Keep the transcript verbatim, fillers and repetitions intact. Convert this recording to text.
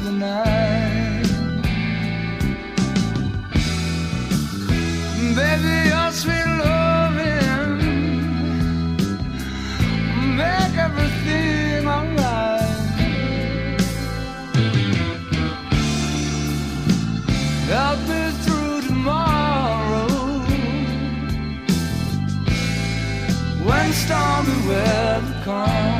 the night. Baby, your sweet loving make everything alright. Help me through tomorrow when stormy weather comes.